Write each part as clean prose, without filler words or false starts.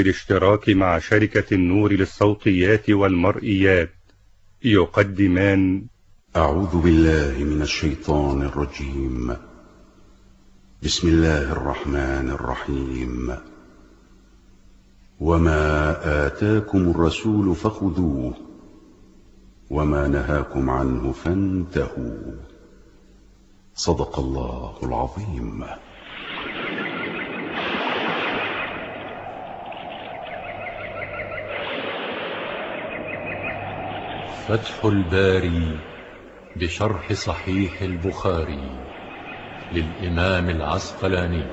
بالاشتراك مع شركة النور للصوتيات والمرئيات يقدمان أعوذ بالله من الشيطان الرجيم. بسم الله الرحمن الرحيم. وما آتاكم الرسول فخذوه وما نهاكم عنه فانتهوا. صدق الله العظيم. فتح الباري بشرح صحيح البخاري للإمام العسقلاني.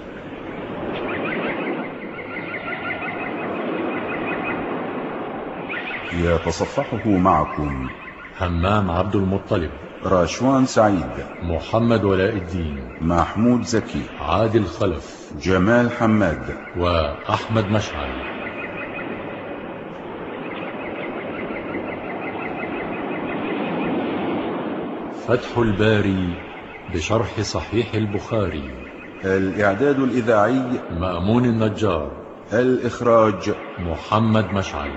يتصفحه معكم همام عبد المطلب، راشوان سعيد، محمد ولاء الدين، محمود زكي، عادل خلف، جمال حماد، وأحمد مشعل. فتح الباري بشرح صحيح البخاري. الإعداد الإذاعي مأمون النجار، الإخراج محمد مشعل.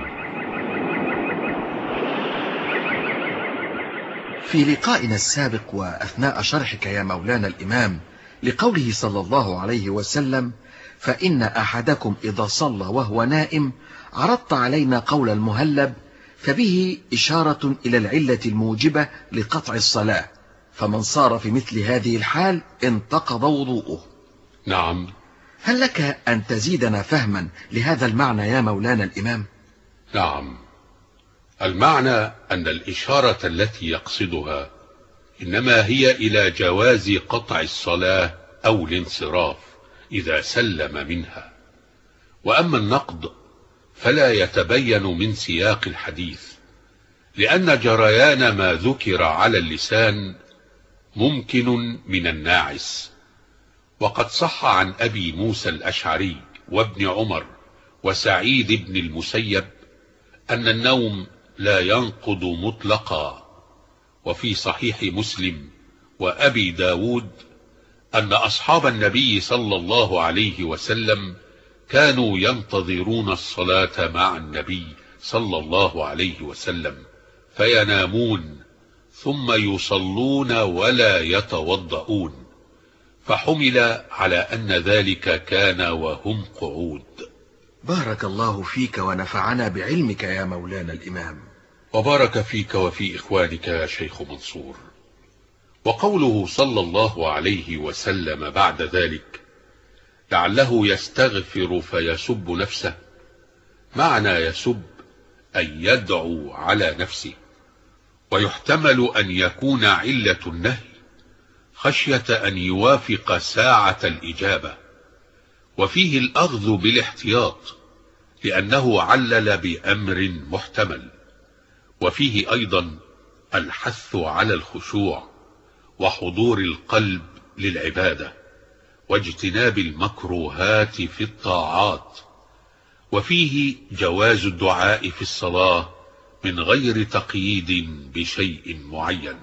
في لقائنا السابق وأثناء شرحك يا مولانا الإمام لقوله صلى الله عليه وسلم: فإن أحدكم إذا صلى وهو نائم، عرضت علينا قول المهلب فبه إشارة إلى العلة الموجبة لقطع الصلاة، فمن صار في مثل هذه الحال انتقض وضوءه. نعم. هل لك أن تزيدنا فهما لهذا المعنى يا مولانا الإمام؟ نعم، المعنى أن الإشارة التي يقصدها إنما هي إلى جواز قطع الصلاة أو الانصراف إذا سلم منها، وأما النقض فلا يتبين من سياق الحديث، لأن جريان ما ذكر على اللسان ممكن من الناعس. وقد صح عن أبي موسى الأشعري وابن عمر وسعيد بن المسيب أن النوم لا ينقض مطلقا. وفي صحيح مسلم وأبي داود أن أصحاب النبي صلى الله عليه وسلم كانوا ينتظرون الصلاة مع النبي صلى الله عليه وسلم فينامون ثم يصلون ولا يتوضؤون، فحمل على أن ذلك كان وهم قعود. بارك الله فيك ونفعنا بعلمك يا مولانا الإمام. وبارك فيك وفي إخوانك يا شيخ منصور. وقوله صلى الله عليه وسلم بعد ذلك لعله يستغفر فيسب نفسه، معنى يسب أن يدعو على نفسه، ويحتمل أن يكون علة النهي خشية أن يوافق ساعة الإجابة، وفيه الأخذ بالاحتياط لأنه علل بأمر محتمل. وفيه أيضا الحث على الخشوع وحضور القلب للعبادة واجتناب المكروهات في الطاعات، وفيه جواز الدعاء في الصلاة من غير تقييد بشيء معين.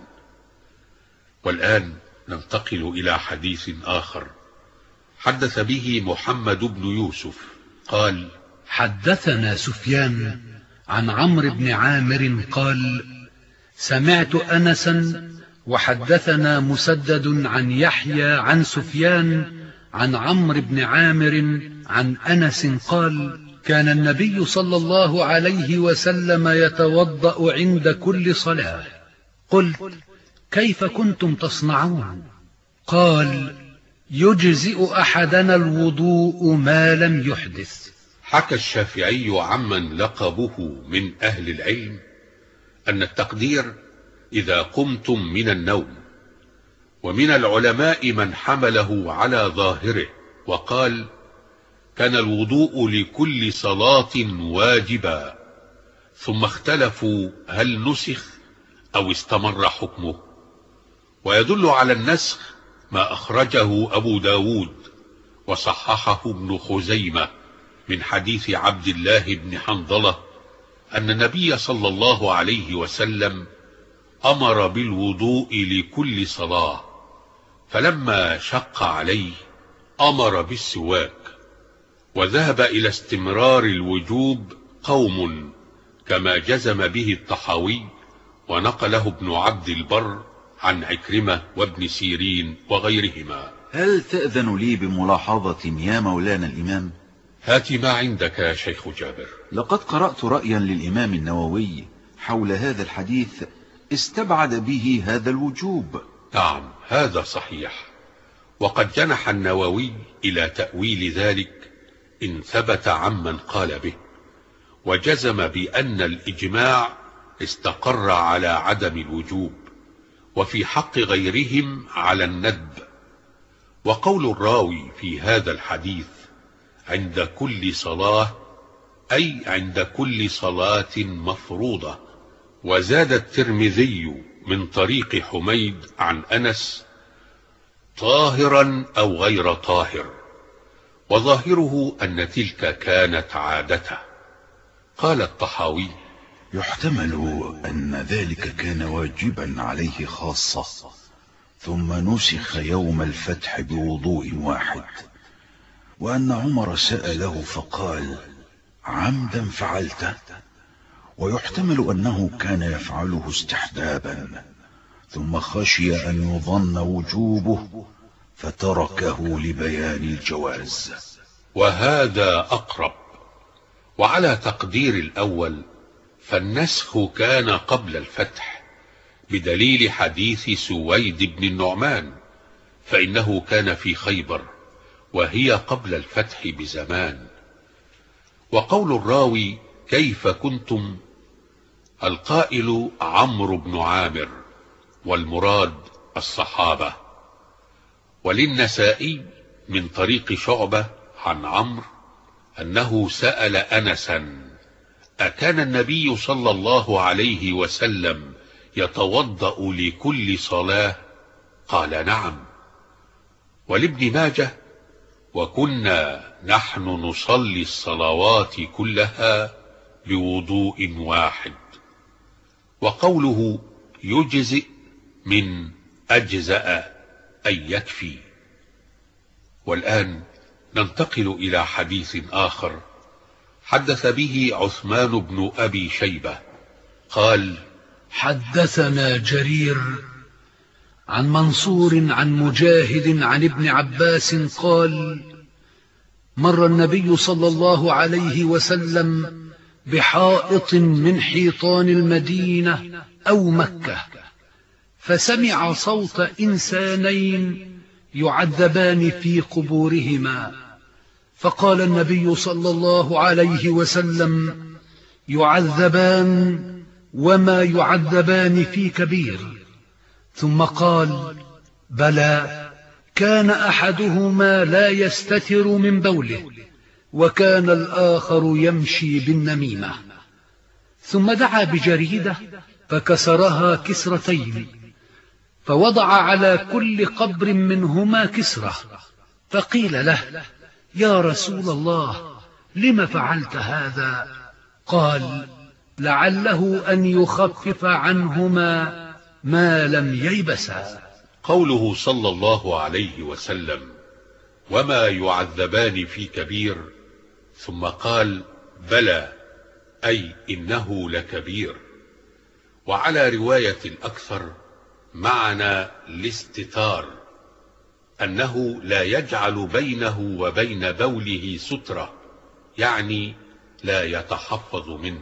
والآن ننتقل إلى حديث آخر حدث به محمد بن يوسف قال: حدثنا سفيان عن عمرو بن عامر قال: سمعت أنسا وحدثنا مسدد عن يحيى عن سفيان عن عمرو بن عامر عن أنس قال: كان النبي صلى الله عليه وسلم يتوضأ عند كل صلاة. قلت: كيف كنتم تصنعون؟ قال: يجزئ أحدنا الوضوء ما لم يحدث. حكى الشافعي عمن لقبه من أهل العلم أن التقدير إذا قمتم من النوم، ومن العلماء من حمله على ظاهره وقال: كان الوضوء لكل صلاة واجبا، ثم اختلفوا هل نسخ أو استمر حكمه. ويدل على النسخ ما أخرجه أبو داود وصححه ابن خزيمة من حديث عبد الله بن حنظلة أن النبي صلى الله عليه وسلم أمر بالوضوء لكل صلاة، فلما شق عليه أمر بالسواك، وذهب إلى استمرار الوجوب قوم كما جزم به الطحاوي ونقله ابن عبد البر عن عكرمة وابن سيرين وغيرهما. هل تأذن لي بملاحظة يا مولانا الإمام؟ هات ما عندك يا شيخ جابر. لقد قرأت رأيا للإمام النووي حول هذا الحديث استبعد به هذا الوجوب. نعم هذا صحيح، وقد جنح النووي إلى تأويل ذلك إن ثبت عمن قال به، وجزم بأن الإجماع استقر على عدم الوجوب، وفي حق غيرهم على الندب. وقول الراوي في هذا الحديث عند كل صلاة أي عند كل صلاة مفروضة. وزاد الترمذي من طريق حميد عن أنس طاهرا أو غير طاهر، وظاهره أن تلك كانت عادته. قال الطحاوي: يحتمل أن ذلك كان واجبا عليه خاصة، ثم نسخ يوم الفتح بوضوء واحد، وأن عمر سأله فقال: عمدا فعلته؟ ويحتمل أنه كان يفعله استحبابا، ثم خشي أن يظن وجوبه فتركه لبيان الجواز. وهذا أقرب. وعلى تقدير الأول فالنسخ كان قبل الفتح، بدليل حديث سويد بن النعمان، فإنه كان في خيبر وهي قبل الفتح بزمان. وقول الراوي كيف كنتم، القائل عمرو بن عامر، والمراد الصحابة. وللنسائي من طريق شعبة عن عمرو أنه سأل أنسا: أكان النبي صلى الله عليه وسلم يتوضأ لكل صلاة؟ قال: نعم. ولابن ماجه: وكنا نحن نصلي الصلوات كلها بوضوء واحد. وقوله يجزئ من أجزأ أي يكفي. والآن ننتقل إلى حديث آخر حدث به عثمان بن أبي شيبة قال: حدثنا جرير عن منصور عن مجاهد عن ابن عباس قال: مر النبي صلى الله عليه وسلم بحائط من حيطان المدينة أو مكة، فسمع صوت إنسانين يعذبان في قبورهما، فقال النبي صلى الله عليه وسلم: يعذبان وما يعذبان في كبير. ثم قال: بلى، كان أحدهما لا يستتر من بوله، وكان الآخر يمشي بالنميمة. ثم دعا بجريدة فكسرها كسرتين، فوضع على كل قبر منهما كسرة، فقيل له: يا رسول الله، لم فعلت هذا؟ قال: لعله أن يخفف عنهما ما لم ييبسا. قوله صلى الله عليه وسلم: وما يعذبان في كبير، ثم قال: بلى، أي إنه لكبير. وعلى رواية الأكثر معنى الاستتار، أنه لا يجعل بينه وبين بوله سترة، يعني لا يتحفظ منه.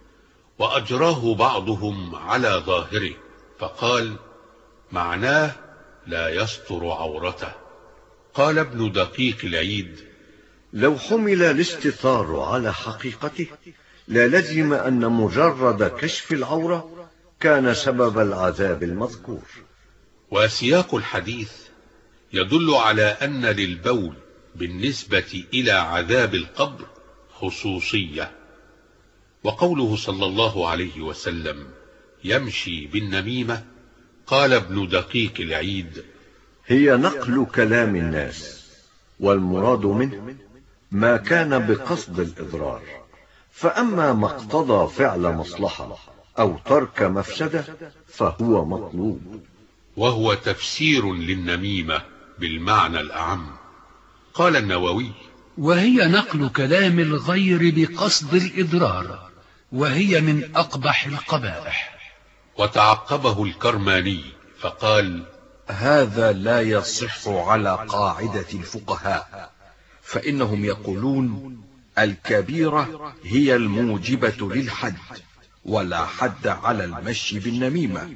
وأجراه بعضهم على ظاهره، فقال: معناه لا يستر عورته. قال ابن دقيق العيد: لو حمل الاستتار على حقيقته للزم أن مجرد كشف العورة كان سبب العذاب المذكور. وسياق الحديث يدل على أن للبول بالنسبة إلى عذاب القبر خصوصية. وقوله صلى الله عليه وسلم: يمشي بالنميمة، قال ابن دقيق العيد: هي نقل كلام الناس، والمراد منه ما كان بقصد الإضرار، فأما ما اقتضى فعل مصلحة أو ترك مفسدة فهو مطلوب. وهو تفسير للنميمة بالمعنى الأعم. قال النووي: وهي نقل كلام الغير بقصد الإضرار، وهي من أقبح القبائح. وتعقبه الكرماني فقال: هذا لا يصح على قاعدة الفقهاء، فإنهم يقولون الكبيرة هي الموجبة للحد، ولا حد على المشي بالنميمة،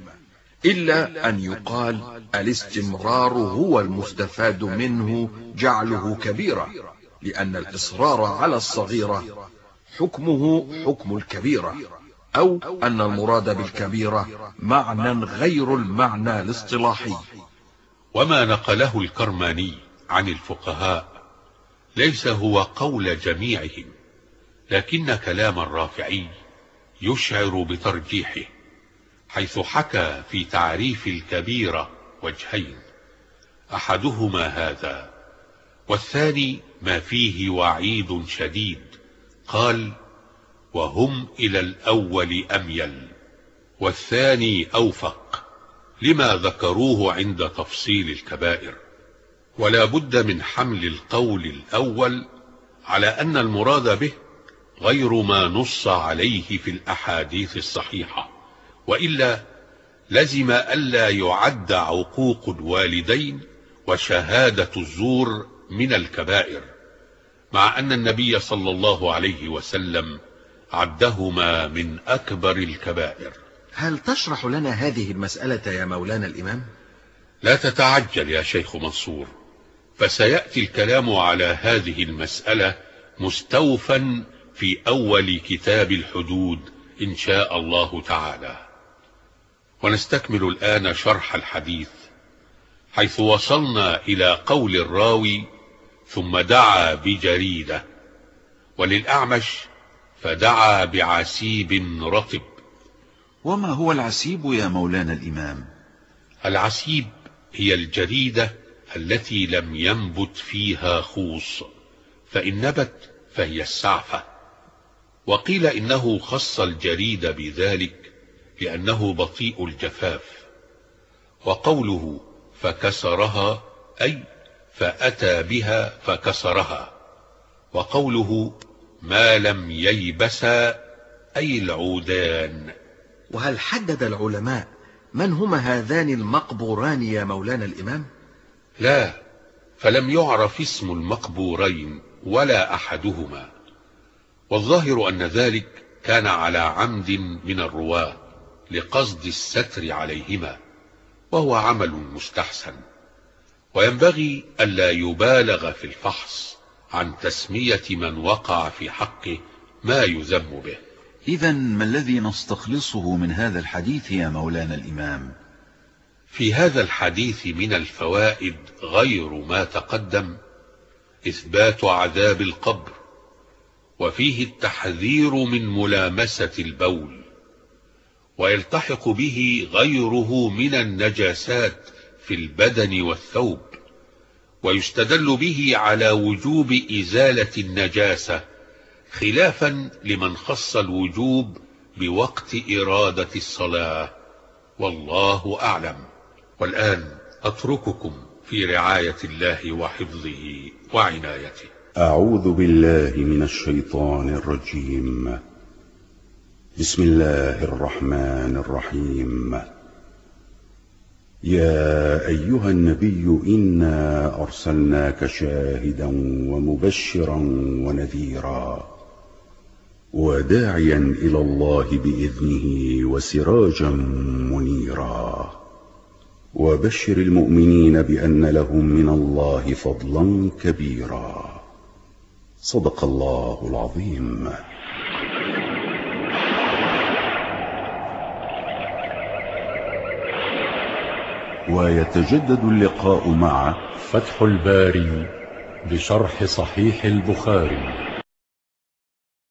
إلا أن يقال الاستمرار هو المستفاد منه جعله كبيرة، لأن الإصرار على الصغيرة حكمه حكم الكبيرة، أو أن المراد بالكبيرة معنى غير المعنى الاصطلاحي. وما نقله الكرماني عن الفقهاء ليس هو قول جميعهم، لكن كلام الرافعي يشعر بترجيحه، حيث حكى في تعريف الكبيرة وجهين، أحدهما هذا، والثاني ما فيه وعيد شديد، قال: وهم إلى الأول أميل، والثاني أوفق، لما ذكروه عند تفصيل الكبائر. ولا بد من حمل القول الأول على أن المراد به غير ما نص عليه في الأحاديث الصحيحة، وإلا لزم ألا يعد عقوق الوالدين وشهادة الزور من الكبائر، مع أن النبي صلى الله عليه وسلم عدهما من أكبر الكبائر. هل تشرح لنا هذه المسألة يا مولانا الإمام؟ لا تتعجل يا شيخ منصور، فسيأتي الكلام على هذه المسألة مستوفا في أول كتاب الحدود إن شاء الله تعالى. ونستكمل الآن شرح الحديث، حيث وصلنا إلى قول الراوي: ثم دعا بجريدة، وللأعمش: فدعا بعسيب رطب. وما هو العسيب يا مولانا الإمام؟ العسيب هي الجريدة التي لم ينبت فيها خوص، فإن نبت فهي السعفة. وقيل إنه خص الجريد بذلك لأنه بطيء الجفاف. وقوله فكسرها أي فأتى بها فكسرها، وقوله ما لم ييبسا أي العودان. وهل حدد العلماء من هما هذان المقبوران يا مولانا الإمام؟ لا، فلم يعرف اسم المقبورين ولا أحدهما، والظاهر أن ذلك كان على عمد من الرواة لقصد الستر عليهما، وهو عمل مستحسن، وينبغي ألا يبالغ في الفحص عن تسمية من وقع في حقه ما يذم به. إذن ما الذي نستخلصه من هذا الحديث يا مولانا الإمام؟ في هذا الحديث من الفوائد غير ما تقدم إثبات عذاب القبر، وفيه التحذير من ملامسة البول، ويلتحق به غيره من النجاسات في البدن والثوب، ويستدل به على وجوب إزالة النجاسة، خلافا لمن خص الوجوب بوقت إرادة الصلاة، والله أعلم. والآن أترككم في رعاية الله وحفظه وعنايته. أعوذ بالله من الشيطان الرجيم. بسم الله الرحمن الرحيم. يا أيها النبي إنا أرسلناك شاهدا ومبشرا ونذيرا وداعيا إلى الله بإذنه وسراجا منيرا وبشر المؤمنين بأن لهم من الله فضلا كبيرا. صدق الله العظيم. ويتجدد اللقاء مع فتح الباري بشرح صحيح البخاري.